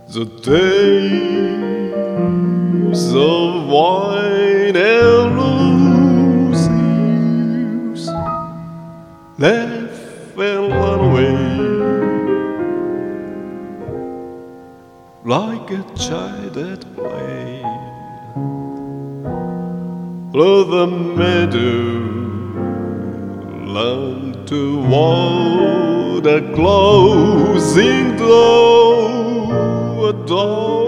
The days of wine and roses laugh and run away like a child at play. Through the meadow, learn to walk the closing door. A door